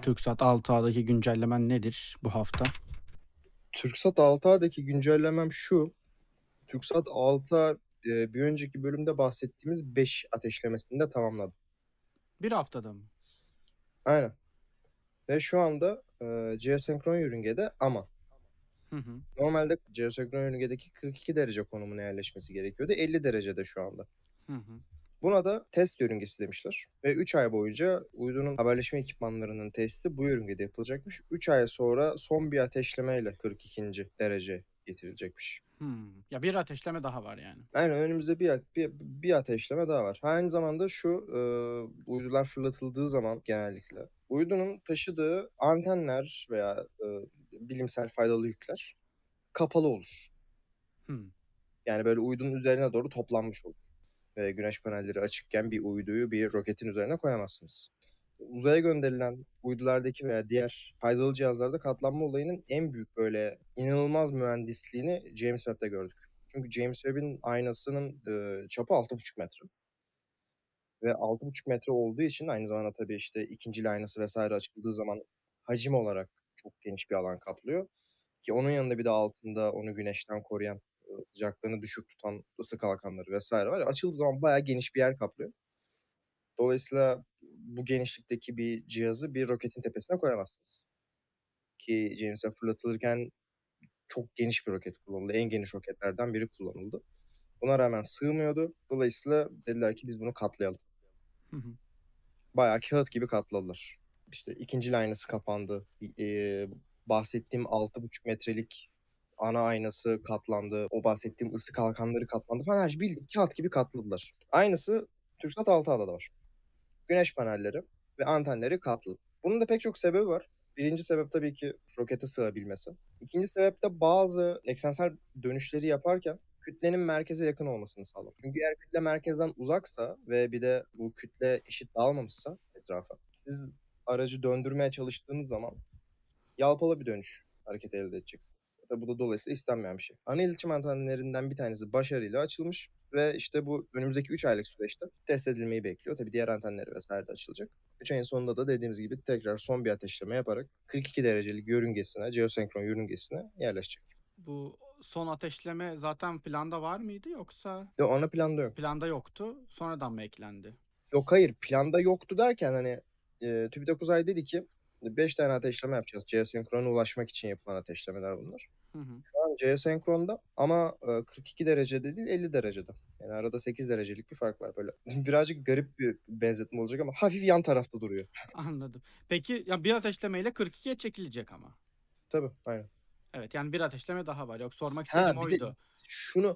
TürkSat 6A'daki güncellemen nedir bu hafta? TürkSat 6A'daki güncellemem şu: TürkSat 6A, bir önceki bölümde bahsettiğimiz 5 ateşlemesini de tamamladı. Bir haftada mı? Aynen ve şu anda, geosenkron yörüngede ama Hı hı. normalde geosenkron yörüngedeki 42 derece konumuna yerleşmesi gerekiyordu. 50 derecede şu anda. Hı hı. Buna da test yörüngesi demişler ve 3 ay boyunca uydunun haberleşme ekipmanlarının testi bu yörüngede yapılacakmış. 3 ay sonra son bir ateşlemeyle 42. derece getirilecekmiş. Hımm. Ya, bir ateşleme daha var yani. Aynen, önümüzde bir ateşleme daha var. Aynı zamanda şu, uydular fırlatıldığı zaman genellikle uydunun taşıdığı antenler veya, bilimsel faydalı yükler kapalı olur. Hımm. Yani, böyle, uydunun üzerine doğru toplanmış olur ve güneş panelleri açıkken bir uyduyu bir roketin üzerine koyamazsınız. Uzaya gönderilen uydulardaki veya diğer faydalı cihazlarda katlanma olayının en büyük, böyle, inanılmaz mühendisliğini James Webb'de gördük. Çünkü James Webb'in aynasının, çapı 6,5 metre ve 6,5 metre olduğu için aynı zamanda tabii, işte, ikincil aynası vs. açıldığı zaman hacim olarak çok geniş bir alan kaplıyor ki onun yanında bir de altında onu güneşten koruyan, sıcaklığını düşük tutan ısı kalkanları vs. var. Açıldığı zaman bayağı geniş bir yer kaplıyor. Dolayısıyla bu genişlikteki bir cihazı bir roketin tepesine koyamazsınız ki James Webb fırlatılırken çok geniş bir roket kullanıldı. En geniş roketlerden biri kullanıldı. Buna rağmen sığmıyordu. Dolayısıyla dediler ki biz bunu katlayalım. Hı hı. Bayağı kâğıt gibi katladılar. İşte ikincil aynası kapandı. Bahsettiğim 6,5 metrelik ana aynası katlandı. O bahsettiğim ısı kalkanları katlandı falan. Her şey bildiğin kâğıt gibi katladılar. Aynısı TürkSat 6A'da da var. Güneş panelleri ve antenleri katlı. Bunun da pek çok sebebi var. Birinci sebep tabii ki rokete sığabilmesi. İkinci sebep de bazı eksensel dönüşleri yaparken kütlenin merkeze yakın olmasını sağlamak. Çünkü eğer kütle merkezden uzaksa ve bir de bu kütle eşit dağılmamışsa etrafa, siz aracı döndürmeye çalıştığınız zaman yalpalı bir dönüş hareketi elde edeceksiniz. Tabii bu da dolayısıyla istenmeyen bir şey. Ana iletişim antenlerinden bir tanesi başarıyla açılmış ve, işte, bu önümüzdeki 3 aylık süreçte test edilmeyi bekliyor. Tabii diğer antenleri vs. de açılacak. 3 ayın sonunda da dediğimiz gibi tekrar son bir ateşleme yaparak 42 derecelik yörüngesine, geosenkron yörüngesine yerleşecek. Bu son ateşleme zaten planda var mıydı yoksa Yo, ana planda yok. planda yoktu, sonradan mı eklendi? Yok, hayır, planda yoktu derken, hani, TÜBİTAK Uzay dedi ki 5 tane ateşleme yapacağız. Geosenkrona ulaşmak için yapılan ateşlemeler bunlar. Hı hı. Şu an geosenkronda ama, 42 derecede değil 50 derecede. Yani arada 8 derecelik bir fark var böyle. Birazcık garip bir benzetme olacak ama hafif yan tarafta duruyor. Anladım. Peki, ya, bir ateşlemeyle 42'ye çekilecek ama. Tabii, aynen. Evet, yani bir ateşleme daha var. Yok, sormak istediğim Ha, bir de oydu. şunu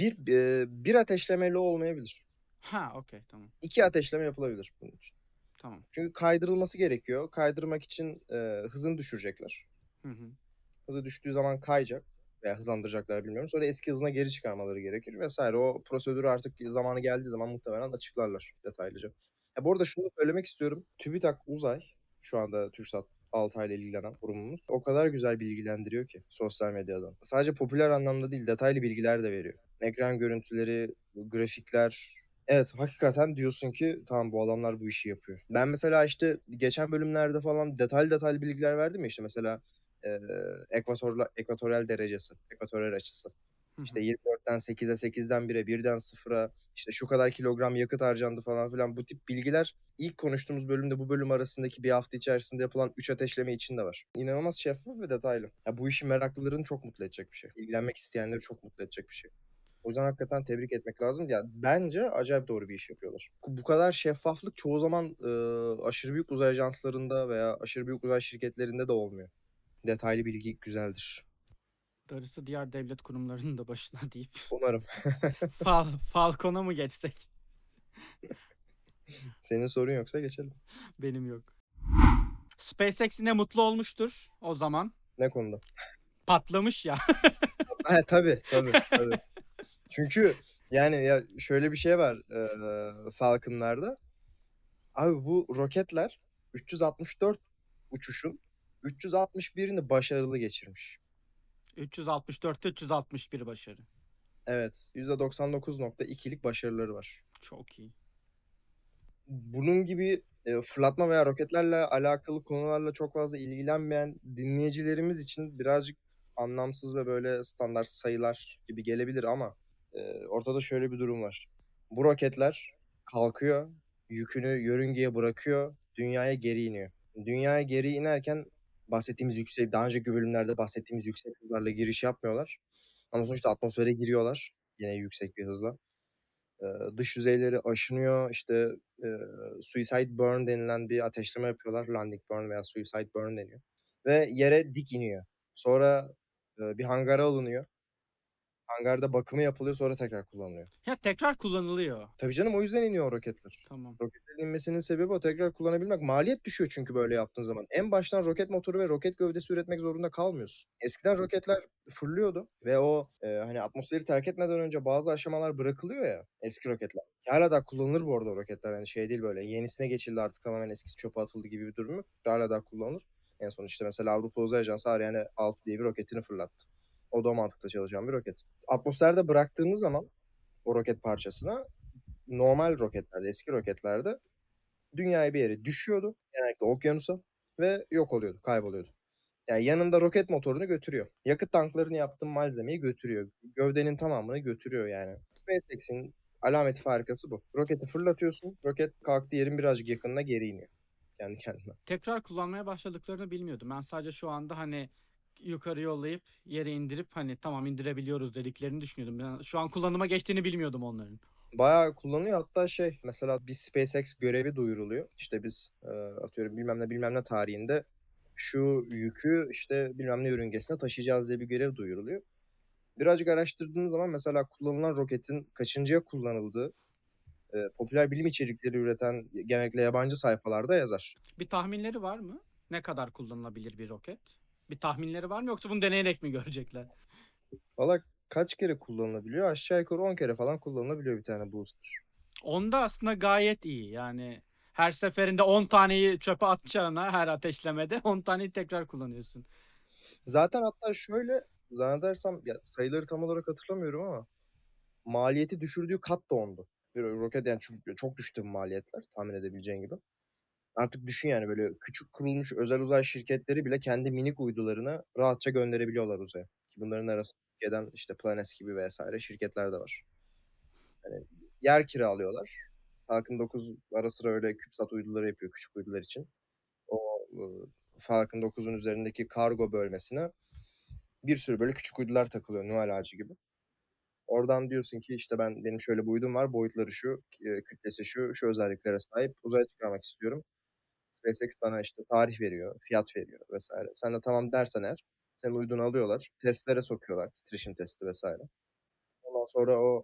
bir ateşlemeyle olmayabilir. Ha, okay, tamam. 2 ateşleme yapılabilir bunun için. Tamam. Çünkü kaydırılması gerekiyor. Kaydırmak için, hızını düşürecekler. Hı hı. Hızı düştüğü zaman kayacak veya hızlandıracaklar bilmiyorum. Sonra eski hızına geri çıkarmaları gerekir vs. O prosedürü artık zamanı geldiği zaman muhtemelen açıklarlar detaylıca. Ya, bu arada şunu da söylemek istiyorum. TÜBİTAK Uzay, şu anda TürkSat 6 ile ilgilenen kurumumuz, o kadar güzel bilgilendiriyor ki sosyal medyadan. Sadece popüler anlamda değil, detaylı bilgiler de veriyor. Ekran görüntüleri, grafikler. Evet, hakikaten diyorsun ki tamam bu adamlar bu işi yapıyor. Ben mesela, işte, geçen bölümlerde falan detaylı bilgiler verdim ya, işte, mesela Eee, ekvatoryal derecesi, ekvatoryal açısı. Hı İşte hı. 24'ten 8'e, 8'den 1'e, 1'den 0'a, işte şu kadar kilogram yakıt harcandı falan filan. Bu tip bilgiler ilk konuştuğumuz bölümde bu bölüm arasındaki bir hafta içerisinde yapılan 3 ateşleme için de var. İnanılmaz şeffaf ve detaylı. Ya, bu işin meraklılarını çok mutlu edecek bir şey. İlgilenmek isteyenleri çok mutlu edecek bir şey. O yüzden hakikaten tebrik etmek lazım. Ya, bence acayip doğru bir iş yapıyorlar. Bu kadar şeffaflık çoğu zaman, aşırı büyük uzay ajanslarında veya aşırı büyük uzay şirketlerinde de olmuyor. Detaylı bilgi güzeldir. Darısı diğer devlet kurumlarının da başına deyip Umarım. Falcon'a mı geçsek? Senin sorun yoksa geçelim. Benim yok. SpaceX yine mutlu olmuştur o zaman. Ne konuda? Patlamış ya. He, tabii. Çünkü, yani, ya, şöyle bir şey var, Falcon'larda. Abi bu roketler 364 uçuşun 361'ini başarılı geçirmiş. 364'te 361 başarı. Evet, %99,2'lik başarıları var. Çok iyi. Bunun gibi Fırlatma veya roketlerle alakalı konularla çok fazla ilgilenmeyen dinleyicilerimiz için birazcık anlamsız ve böyle standart sayılar gibi gelebilir ama, ortada şöyle bir durum var. Bu roketler kalkıyor, yükünü yörüngeye bırakıyor, dünyaya geri iniyor. Dünyaya geri inerken bahsettiğimiz yüksek daha önceki bölümlerde bahsettiğimiz yüksek hızlarla giriş yapmıyorlar ama sonuçta atmosfere giriyorlar yine yüksek bir hızla. Dış yüzeyleri aşınıyor, işte, eee, suicide burn denilen bir ateşleme yapıyorlar. Landing burn veya suicide burn deniyor ve yere dik iniyor. Sonra, bir hangara alınıyor. Hangarda bakımı yapılıyor, sonra tekrar kullanılıyor. Ya tekrar kullanılıyor. Tabii canım, o yüzden iniyor o roketler. Tamam. Roketlerin inmesinin sebebi o, tekrar kullanabilmek. Maliyet düşüyor çünkü böyle yaptığın zaman. En baştan roket motoru ve roket gövdesi üretmek zorunda kalmıyorsun. Eskiden roketler fırlıyordu ve o, hani, atmosferi terk etmeden önce bazı aşamalar bırakılıyor ya eski roketler. Hâlâ daha kullanılır bu arada o roketler. Hani, şey değil böyle, yenisine geçildi artık tamamen eskisi çöpe atıldı gibi bir durum yok. Hâlâ daha kullanılır. En son, işte, mesela Avrupa Uzay Ajansı Ariane 6 diye bir roketini fırlattı. O da o mantıkla çalışan bir roket. Atmosferde bıraktığınız zaman o roket parçasını normal roketlerde, eski roketlerde dünyaya bir yere düşüyordu, genellikle okyanusa ve yok oluyordu, kayboluyordu. Yani yanında roket motorunu götürüyor. Yakıt tanklarını yaptığın malzemeyi götürüyor. Gövdenin tamamını götürüyor yani. SpaceX'in alameti farikası bu. Roketi fırlatıyorsun, roket kalktığı yerin birazcık yakınına geri iniyor kendi kendine. Tekrar kullanmaya başladıklarını bilmiyordum. Ben sadece şu anda hani yukarı yollayıp yere indirip hani tamam indirebiliyoruz dediklerini düşünüyordum. Ben şu an kullanıma geçtiğini bilmiyordum onların. Bayağı kullanılıyor. Hatta şey, mesela bir SpaceX görevi duyuruluyor. İşte biz, atıyorum bilmem ne, bilmem ne tarihinde şu yükü, işte, bilmem ne yörüngesine taşıyacağız diye bir görev duyuruluyor. Birazcık araştırdığınız zaman mesela kullanılan roketin kaçıncıya kullanıldığı, popüler bilim içerikleri üreten genellikle yabancı sayfalarda yazar. Bir tahminleri var mı? Ne kadar kullanılabilir bir roket? Bir tahminleri var mı yoksa bunu deneyerek mi görecekler? Valla kaç kere kullanılabiliyor? Aşağı yukarı 10 kere falan kullanılabiliyor bir tane booster. Onda aslında gayet iyi. Yani her seferinde 10 taneyi çöpe atacağına her ateşlemede 10 taneyi tekrar kullanıyorsun. Zaten hatta şöyle, zannedersem ya sayıları tam olarak hatırlamıyorum ama maliyeti düşürdüğü kat da ondu. Bir roket yani çünkü çok düştü bu maliyetler tahmin edebileceğin gibi. Artık düşün yani böyle küçük kurulmuş özel uzay şirketleri bile kendi minik uydularını rahatça gönderebiliyorlar uzaya. Ki bunların arasında Türkiye'den işte Planes gibi vs. şirketler de var. Hani yer kiralıyorlar. Falcon 9 ara sıra öyle CubeSat uyduları yapıyor küçük uydular için. O, Falcon 9'un üzerindeki kargo bölmesine bir sürü böyle küçük uydular takılıyor Noel ağacı gibi. Oradan diyorsun ki işte benim şöyle bir uydum var, boyutları şu, kütlesi şu, şu özelliklere sahip, uzaya çıkarmak istiyorum. SpaceX sana işte tarih veriyor, fiyat veriyor vesaire. Sen de tamam dersen eğer senin uydunu alıyorlar, testlere sokuyorlar, titreşim testi vesaire. Ondan sonra o,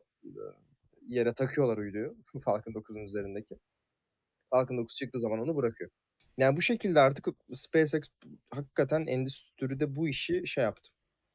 yere takıyorlar uyduyu Falcon 9'un üzerindeki. Falcon 9 çıktığı zaman onu bırakıyor. Yani bu şekilde artık SpaceX hakikaten endüstride bu işi şey yaptı,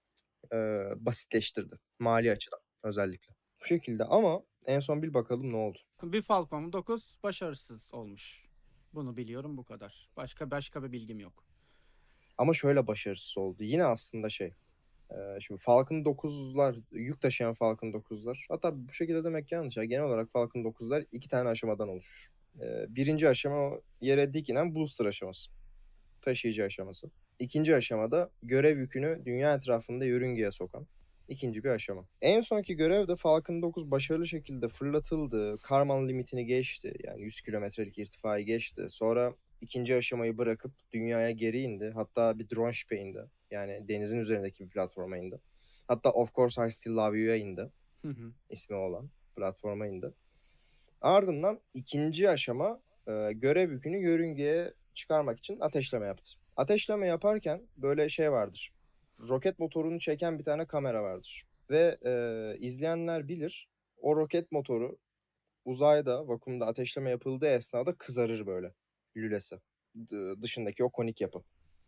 basitleştirdi mali açıdan özellikle. Bu şekilde ama en son bil bakalım ne oldu? Bir Falcon 9 başarısız olmuş. Bunu biliyorum bu kadar. Başka bir bilgim yok. Ama şöyle başarısız oldu. Yine aslında şey, şimdi Falcon 9'lar, yük taşıyan Falcon 9'lar hatta bu şekilde demek yanlış ya. Genel olarak Falcon 9'lar 2 tane aşamadan oluşur. 1'inci aşama o yere dik inen booster aşaması, taşıyıcı aşaması. 2'nci aşamada görev yükünü dünya etrafında yörüngeye sokan ikinci bir aşama. En sonki görev de Falcon 9 başarılı şekilde fırlatıldı. Karman limitini geçti. Yani 100 kilometrelik irtifayı geçti. Sonra ikinci aşamayı bırakıp dünyaya geri indi. Hatta bir drone ship'e indi. Yani denizin üzerindeki bir platforma indi. Hatta Of Course I Still Love You'ya indi. Hı hı. İsmi olan platforma indi. Ardından ikinci aşama, görev yükünü yörüngeye çıkarmak için ateşleme yaptı. Ateşleme yaparken böyle şey vardır. Roket motorunu çeken bir tane kamera vardır ve, izleyenler bilir, o roket motoru uzayda, vakumda ateşleme yapıldığı esnada kızarır böyle lülesi. Dışındaki o konik yapı.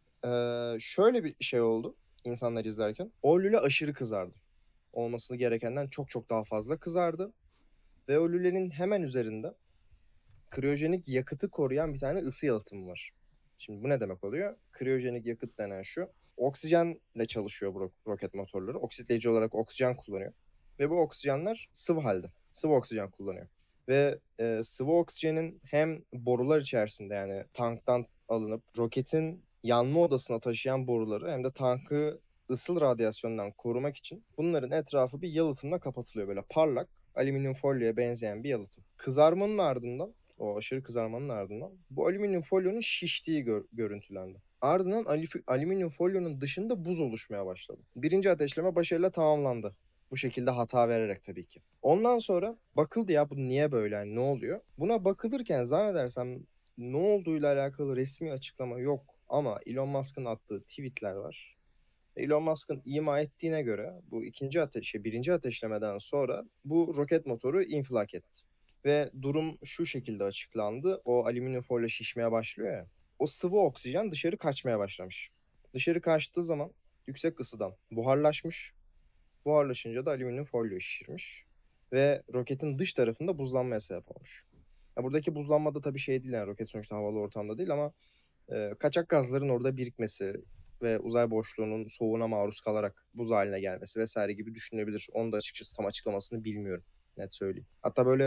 Şöyle bir şey oldu insanlar izlerken. O lüle aşırı kızardı. Olması gerekenden çok çok daha fazla kızardı ve o lülenin hemen üzerinde kriyojenik yakıtı koruyan bir tane ısı yalıtımı var. Şimdi bu ne demek oluyor? Kriyojenik yakıt denen şu, oksijenle çalışıyor bu roket motorları. Oksitleyici olarak oksijen kullanıyor ve bu oksijenler sıvı halde. Sıvı oksijen kullanıyor. ve, sıvı oksijenin hem borular içerisinde, yani tanktan alınıp roketin yanma odasına taşıyan boruları hem de tankı ısıl radyasyondan korumak için bunların etrafı bir yalıtımla kapatılıyor. Böyle parlak, alüminyum folyoya benzeyen bir yalıtım. Kızarmanın ardından, o aşırı kızarmanın ardından bu alüminyum folyonun şiştiği görüntülendi. Ardından alüminyum folyonun dışında buz oluşmaya başladı. Birinci ateşleme başarıyla tamamlandı. Bu şekilde hata vererek tabii ki. Ondan sonra bakıldı ya bu niye böyle, hani, ne oluyor? Buna bakılırken zannedersem ne olduğuyla alakalı resmi açıklama yok ama Elon Musk'ın attığı tweet'ler var. Elon Musk'ın ima ettiğine göre bu birinci ateşlemeden sonra bu roket motoru infilak etti. Ve durum şu şekilde açıklandı. O alüminyum folyo şişmeye başlıyor ya. O sıvı oksijen dışarı kaçmaya başlamış. Dışarı kaçtığı zaman yüksek ısıdan buharlaşmış. Buharlaşınca da alüminyum folyo şişirmiş ve roketin dış tarafında buzlanmaya sebep olmuş. Ya, buradaki buzlanma da tabii şey değil, yani roket sonuçta havalı ortamda değil ama, kaçak gazların orada birikmesi ve uzay boşluğunun soğuğuna maruz kalarak buz haline gelmesi vesaire gibi düşünülebilir. Onu da açıkçası tam açıklamasını bilmiyorum, net söyleyeyim. Hatta böyle,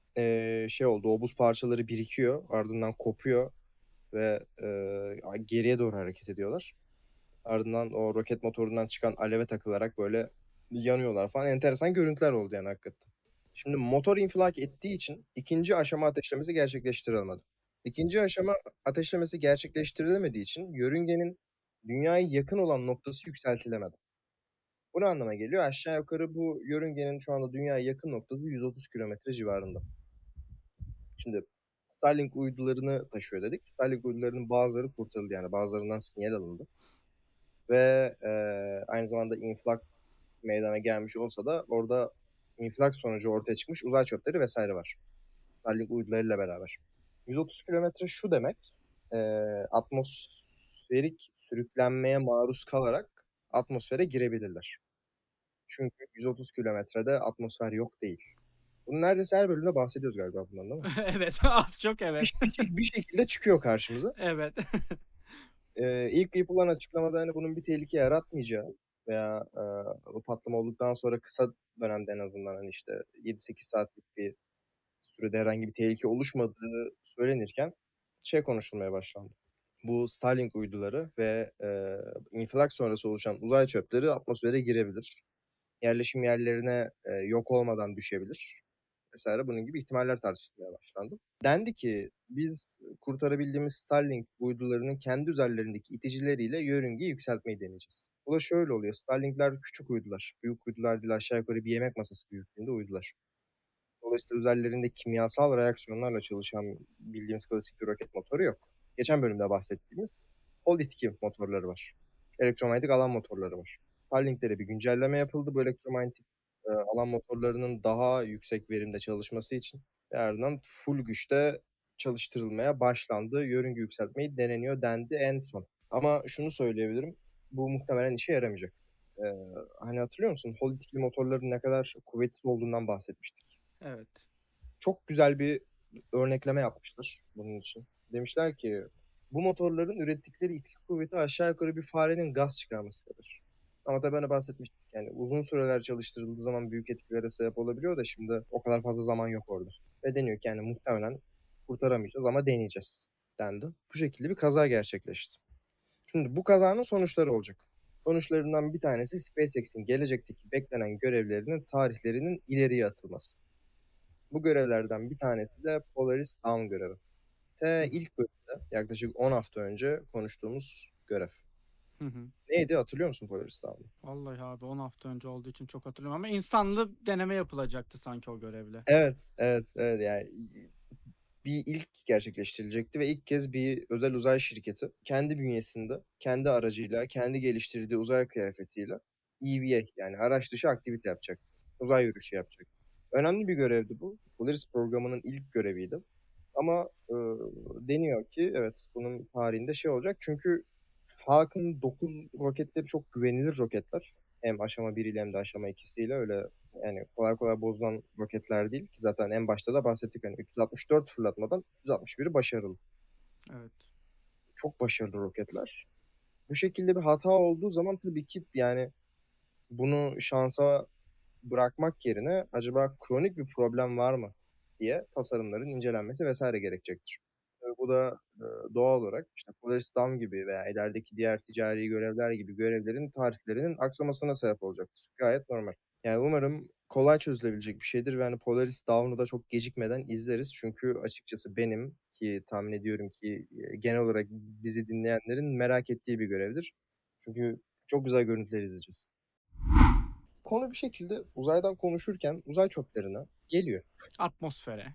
şey oldu, o buz parçaları birikiyor, ardından kopuyor ve, geriye doğru hareket ediyorlar. Ardından o roket motorundan çıkan aleve takılarak böyle yanıyorlar falan. Enteresan görüntüler oldu yani hakikaten. Şimdi motor infilak ettiği için ikinci aşama ateşlemesi gerçekleştirilemedi. İkinci aşama ateşlemesi gerçekleştirilemediği için yörüngenin Dünya'ya yakın olan noktası yükseltilemedi. Bu ne anlama geliyor? Aşağı yukarı bu yörüngenin şu anda Dünya'ya yakın noktası 130 kilometre civarında. Şimdi Starlink uydularını taşıyor dedik. Starlink uydularının bazıları kurtarıldı, yani bazılarından sinyal alındı ve, aynı zamanda infilak meydana gelmiş olsa da orada infilak sonucu ortaya çıkmış uzay çöpleri vesaire var. Starlink uydularıyla beraber. 130 kilometre şu demek, atmosferik sürüklenmeye maruz kalarak atmosfere girebilirler. Çünkü 130 kilometrede atmosfer yok değil. Bunun neredeyse her bölümde bahsediyoruz galiba bundan, değil mi? Evet, az çok evet. Bir şekilde çıkıyor karşımıza. Evet. İlk yapılan açıklamada, hani, bunun bir tehlike yaratmayacağı veya, bu patlama olduktan sonra kısa dönemde en azından, hani, işte, 7-8 saatlik bir sürede herhangi bir tehlike oluşmadığı söylenirken şey konuşulmaya başlandı. Bu Starlink uyduları ve, infilak sonrası oluşan uzay çöpleri atmosfere girebilir. Yerleşim yerlerine, yok olmadan düşebilir vs. Bunun gibi ihtimaller tartışılmaya başlandı. Dendi ki biz kurtarabildiğimiz Starlink uydularının kendi üzerlerindeki iticileriyle yörüngeyi yükseltmeyi deneyeceğiz. Bu da şöyle oluyor. Starlink'ler küçük uydular. Büyük uydular değil, aşağı yukarı bir yemek masası büyüklüğünde uydular. Dolayısıyla üzerlerinde kimyasal reaksiyonlarla çalışan bildiğimiz klasik bir roket motoru yok. Geçen bölümde bahsettiğimiz Hol-2 motorları var. Elektromanyetik alan motorları var. Starlink'lere bir güncelleme yapıldı bu elektromanyetik, alan motorlarının daha yüksek verimde çalışması için ve ardından full güçte çalıştırılmaya başlandı. Yörünge yükseltmeyi deneniyor dendi en son. Ama şunu söyleyebilirim, bu muhtemelen işe yaramayacak. Eee, Hani hatırlıyor musun? Hol-2 motorların ne kadar kuvvetsiz olduğundan bahsetmiştik. Evet. Çok güzel bir örnekleme yapmışlar bunun için. Demişler ki bu motorların ürettikleri itki kuvveti aşağı yukarı bir farenin gaz çıkarması kadar. Ama tabii hani bahsetmiştik, yani uzun süreler çalıştırıldığı zaman büyük etkilere sebep olabiliyor da şimdi o kadar fazla zaman yok orada. Ve deniyor ki yani muhtemelen kurtaramayacağız ama deneyeceğiz dendi. Bu şekilde bir kaza gerçekleşti. Şimdi bu kazanın sonuçları olacak. Sonuçlarından bir tanesi SpaceX'in gelecekteki beklenen görevlerinin tarihlerinin ileriye atılması. Bu görevlerden bir tanesi de Polaris Dawn görevi. Hı hı. İlk bölümde yaklaşık 10 hafta önce konuştuğumuz görev. Hı hı. Neydi, hatırlıyor musun Polaris Dawn'u? Vallahi abi 10 hafta önce olduğu için çok hatırlıyorum ama insanlı deneme yapılacaktı sanki o görevle. Evet, evet, evet, yani bir ilk gerçekleştirilecekti ve ilk kez bir özel uzay şirketi kendi bünyesinde, kendi aracıyla, kendi geliştirdiği uzay kıyafetiyle EVA, yani araç dışı aktivite yapacaktı. Uzay yürüyüşü yapacaktı. Önemli bir görevdi bu. Polaris programının ilk göreviydi. Ama, deniyor ki evet, bunun tarihinde şey olacak çünkü Falcon 9 roketleri çok güvenilir roketler. Hem aşama 1 ile hem de aşama 2'siyle öyle, yani kolay kolay bozulan roketler değil ki zaten en başta da bahsettik, hani 364 fırlatmadan 361'i başarılı. Evet. Çok başarılı roketler. Bu şekilde bir hata olduğu zaman tabii ki yani bunu şansa bırakmak yerine acaba kronik bir problem var mı? diye tasarımların incelenmesi vs. gerekecektir. Bu da, doğal olarak, işte, Polaris Dawn gibi veya ilerideki diğer ticari görevler gibi görevlerin tarihlerinin aksamasına sebep olacaktır. Gayet normal. Yani, umarım kolay çözülebilecek bir şeydir ve, hani, Polaris Dawn'u da çok gecikmeden izleriz. Çünkü açıkçası benim ki tahmin ediyorum ki, genel olarak bizi dinleyenlerin merak ettiği bir görevdir. Çünkü çok güzel görüntüler izleyeceğiz. Konu bir şekilde uzaydan konuşurken uzay çöplerine geliyor. Atmosfere.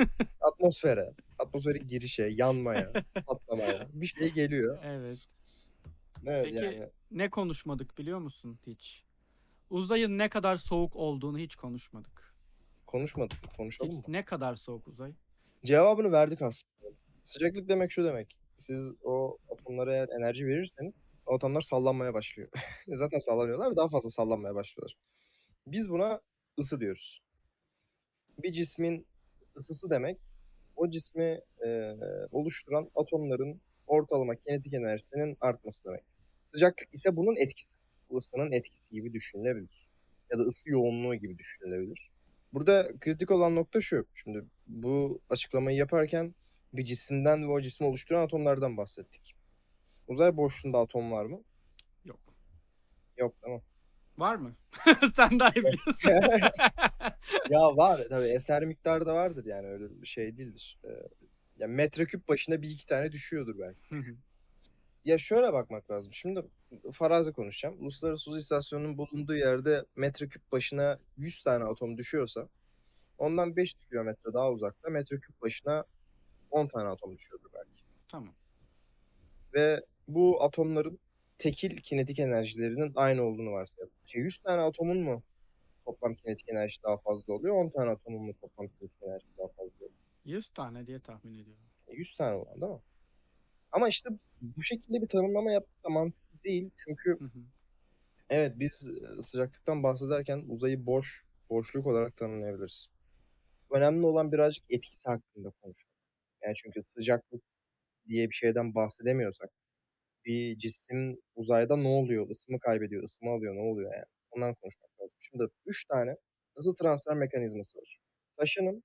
Atmosfere girişe, yanmaya, patlamaya bir şey geliyor. Evet. Evet, Peki yani ne konuşmadık biliyor musun hiç? Uzayın ne kadar soğuk olduğunu hiç konuşmadık. konuşmadık mı? Konuşalım Hiç mı? ne kadar soğuk uzay? Cevabını verdik aslında. Sıcaklık demek şu demek: siz o atomlara eğer enerji verirseniz o atomlar sallanmaya başlıyor. Zaten sallanıyorlar, daha fazla sallanmaya başlıyorlar. Biz buna ısı diyoruz. Bir cismin ısısı demek, o cismi, oluşturan atomların ortalama kinetik enerjisinin artması demek. Sıcaklık ise bunun etkisi. Bu ısının etkisi gibi düşünülebilir ya da ısı yoğunluğu gibi düşünülebilir. Burada kritik olan nokta şu: şimdi bu açıklamayı yaparken bir cisimden ve o cismi oluşturan atomlardan bahsettik. Uzay boşluğunda atom var mı? Yok. Yok, değil mi? Var mı? Sen daha iyi biliyorsun. Ya, var. Tabii eser miktarı da vardır, yani öyle bir şey değildir. Ya, metreküp başına 1-2 tane düşüyordur belki. Hı hı. Ya, şöyle bakmak lazım. Şimdi farazi konuşacağım. Uluslararası Uzay İstasyonu'nun bulunduğu yerde metreküp başına 100 tane atom düşüyorsa ondan 500 kilometre daha uzakta metreküp başına 10 tane atom düşüyordur belki. Tamam. Ve bu atomların tekil kinetik enerjilerinin aynı olduğunu varsayalım. 100 tane atomun mu toplam kinetik enerjisi daha fazla oluyor, 10 tane atomun mu toplam kinetik enerjisi daha fazla oluyor? 100 tane diye tahmin ediyorum. 100 tane olan, değil mi? Ama işte bu şekilde bir tanımlama yapmak da mantıklı değil. Çünkü Hı hı. evet, biz, sıcaklıktan bahsederken uzayı boşluk olarak tanımlayabiliriz. Önemli olan birazcık etkisi hakkında konuşmak. Yani çünkü sıcaklık diye bir şeyden bahsedemiyorsak bir cisim uzayda ne oluyor? Isı mı kaybediyor, ısı mı alıyor, ne oluyor yani? Ondan konuşmak lazım. Şimdi 3 tane ısı transfer mekanizması var. Taşınım,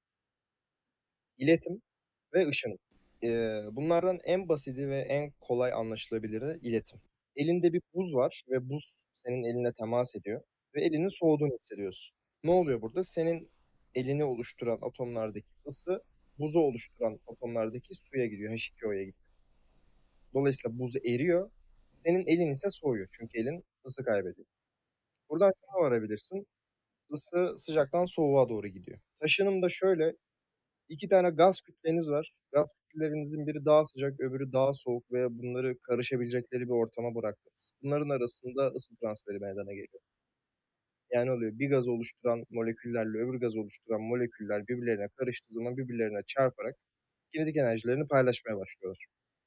iletim ve ışınım. Bunlardan en basiti ve en kolay anlaşılabiliri iletim. Elinde bir buz var ve buz senin eline temas ediyor ve elinin soğuduğunu hissediyorsun. Ne oluyor burada? Senin elini oluşturan atomlardaki ısı buzu oluşturan atomlardaki suya gidiyor, H2O'ya gidiyor. Dolayısıyla buz eriyor, senin elin ise soğuyor çünkü elin ısı kaybediyor. Buradan şuna varabilirsin: Isı sıcaktan soğuğa doğru gidiyor. Taşınım da şöyle: 2 tane gaz kütleniz var. Gaz kütlelerinizin biri daha sıcak, öbürü daha soğuk ve bunları karışabilecekleri bir ortama bıraktınız. Bunların arasında ısı transferi meydana geliyor. Yani oluyor, bir gazı oluşturan moleküllerle öbür gazı oluşturan moleküller birbirlerine karıştığı zaman birbirlerine çarparak kinetik enerjilerini paylaşmaya başlıyorlar.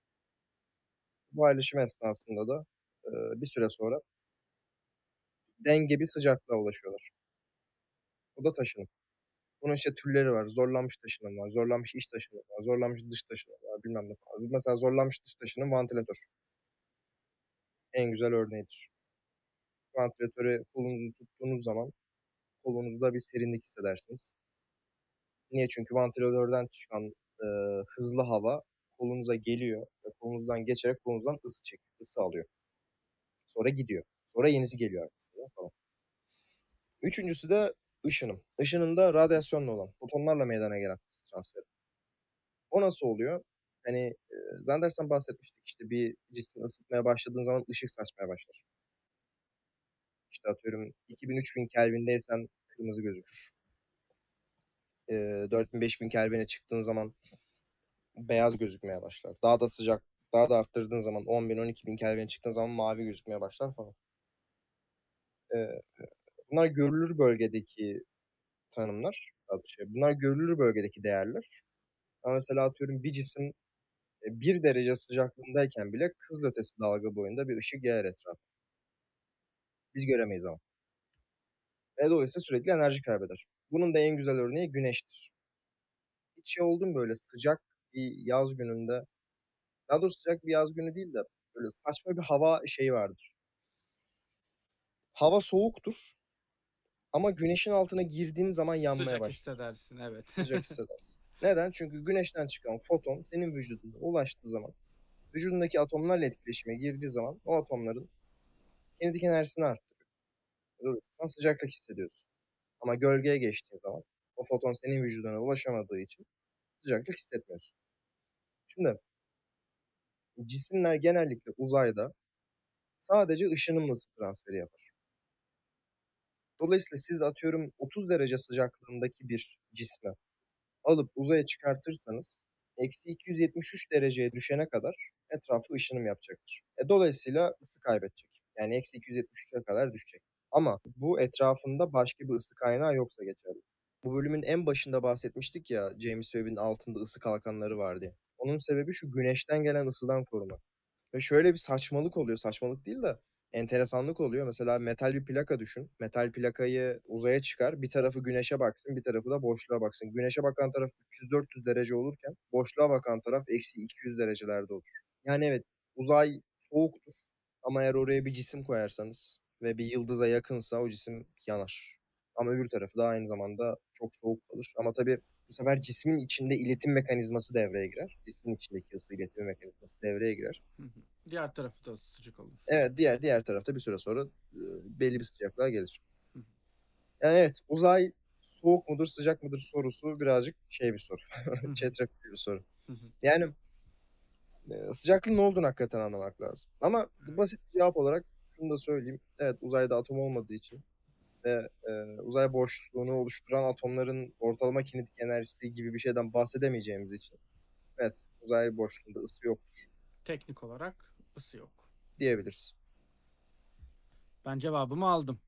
Bu paylaşım esnasında da, bir süre sonra denge bir sıcaklığa ulaşıyorlar. Bu da taşınım. Bunun işte türleri var. Zorlanmış taşınım var, zorlanmış iç taşınım var, zorlanmış dış taşınım var, bilmem ne falan. Mesela zorlanmış dış taşınım vantilatör. En güzel örneğidir. Vantilatöre kolunuzu tuttuğunuz zaman kolunuzda bir serinlik hissedersiniz. Niye? Çünkü vantilatörden çıkan, hızlı hava kolunuza geliyor ve kolunuzdan geçerek kolunuzdan ısı çekiyor, ısı alıyor. Sonra gidiyor. Sonra yenisi geliyor arkasından falan. Üçüncüsü de ışınım. Işınım da radyasyonla olan, fotonlarla meydana gelen ısı transferi. O nasıl oluyor? Hani, zannedersem bahsetmiştik, işte, bir cismi ısıtmaya başladığın zaman ışık saçmaya başlar. İşte, atıyorum 2000-3000 Kelvin'deysen kırmızı gözükür. 4000-5000 Kelvin'e çıktığın zaman beyaz gözükmeye başlar. Daha da sıcak, daha da arttırdığın zaman 10.000-12.000 Kelvin'e çıktığın zaman mavi gözükmeye başlar falan. Eee, Bunlar görülür bölgedeki tanımlar. Bunlar görülür bölgedeki değerler. Ama mesela atıyorum bir cisim, 1 derece sıcaklığındayken bile kızılötesi dalga boyunda bir ışık yayar etrafa. Biz göremeyiz ama. Dolayısıyla sürekli enerji kaybeder. Bunun da en güzel örneği güneştir. Hiç şey oldu mu böyle sıcak bir yaz gününde, daha doğrusu sıcak bir yaz günü değil de böyle saçma bir hava şeyi vardır. Hava soğuktur Ama güneşin altına girdiğin zaman yanmaya Sıcak başlar. hissedersin, evet. Sıcak hissedersin. Neden? Çünkü güneşten çıkan foton senin vücuduna ulaştığı zaman, vücudundaki atomlarla etkileşime girdiği zaman o atomların kinetik enerjisini arttırıyor. Dolayısıyla sen sıcaklık hissediyorsun. Ama gölgeye geçtiğin zaman o foton senin vücuduna ulaşamadığı için sıcaklık hissetmiyorsun. Şimdi cisimler genellikle uzayda sadece ışınımla ısı transferi yapar. Dolayısıyla siz atıyorum 30 derece sıcaklığındaki bir cismi alıp uzaya çıkartırsanız eksi 273 dereceye düşene kadar etrafı ışınım yapacaktır. Dolayısıyla ısı kaybedecek. Yani eksi 273'e kadar düşecek. Ama bu etrafında başka bir ısı kaynağı yoksa geçerli. Bu bölümün en başında bahsetmiştik ya James Webb'in altında ısı kalkanları var diye. Onun sebebi şu güneşten gelen ısıdan korumak. Ve şöyle bir saçmalık oluyor. Saçmalık değil de enteresanlık oluyor. Mesela metal bir plaka düşün. Metal plakayı uzaya çıkar. Bir tarafı güneşe baksın, bir tarafı da boşluğa baksın. Güneşe bakan taraf 300-400 derece olurken boşluğa bakan taraf eksi 200 derecelerde olur. Yani evet, uzay soğuktur. Ama eğer oraya bir cisim koyarsanız ve bir yıldıza yakınsa o cisim yanar. Ama öbür tarafı da aynı zamanda çok soğuk kalır. Ama tabii bu sefer cismin içinde iletim mekanizması devreye girer. Cismin içindeki ısı iletim mekanizması devreye girer. Diğer tarafı da sıcak olur. Evet, diğer tarafta bir süre sonra belli bir sıcaklığa gelir. Yani evet, uzay soğuk mudur, sıcak mıdır sorusu birazcık şey bir soru. Çetrefilli bir soru. Yani sıcaklığın ne olduğunu hakikaten anlamak lazım. Ama basit bir cevap olarak şunu da söyleyeyim. Evet, uzayda atom olmadığı için ve uzay boşluğunu oluşturan atomların ortalama kinetik enerjisi gibi bir şeyden bahsedemeyeceğimiz için evet, uzay boşluğunda ısı yoktur Teknik olarak ısı yok. diyebiliriz. Ben cevabımı aldım.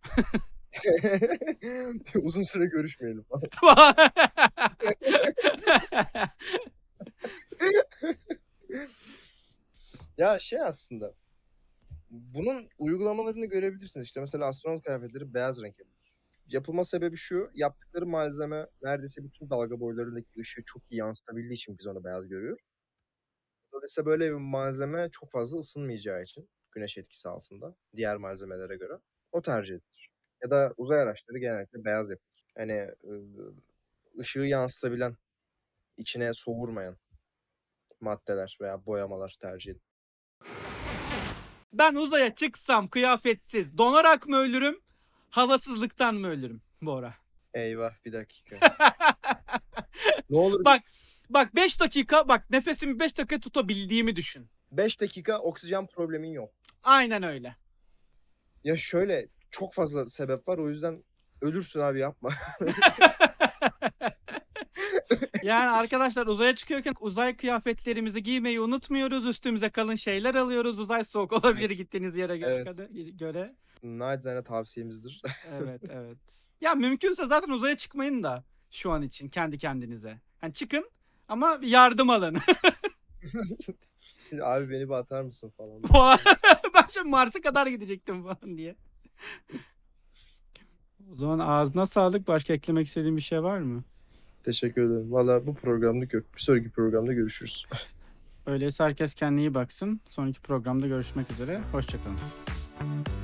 Uzun süre görüşmeyelim falan. Ya şey aslında bunun uygulamalarını görebilirsiniz. İşte mesela astronot kıyafetleri beyaz renk yapılır. Yapılma sebebi şu, yaptıkları malzeme neredeyse bütün dalga boylarındaki ışığı çok iyi yansıtabildiği için biz onu beyaz görüyoruz. Dolayısıyla böyle bir malzeme çok fazla ısınmayacağı için güneş etkisi altında diğer malzemelere göre o tercih edilir. Ya da uzay araçları genellikle beyaz yapılır. Hani ışığı yansıtabilen, içine soğurmayan maddeler veya boyamalar tercih edilir. Ben uzaya çıksam kıyafetsiz donarak mı ölürüm? Havasızlıktan mı ölürüm Bora? Eyvah, bir dakika. Ne olur Bak 5 dakika bak nefesimi 5 dakika tutabildiğimi düşün. 5 dakika oksijen problemin yok. Aynen öyle. Ya şöyle çok fazla sebep var, o yüzden ölürsün abi, yapma. Yani arkadaşlar uzaya çıkıyorken uzay kıyafetlerimizi giymeyi unutmuyoruz. Üstümüze kalın şeyler alıyoruz. Uzay soğuk olabilir Evet. gittiğiniz yere göre. Nacizane tavsiyemizdir. Evet. Ya mümkünse zaten uzaya çıkmayın da şu an için kendi kendinize. Hani çıkın ama yardım alın. Abi beni bir atar mısın falan. Ben şimdi Mars'a kadar gidecektim falan diye. O zaman ağzına sağlık. Başka eklemek istediğin bir şey var mı? Teşekkür ederim. Valla bu programda yok. Bir sonraki programda görüşürüz. Öyleyse herkes kendine iyi baksın. Sonraki programda görüşmek üzere. Hoşçakalın.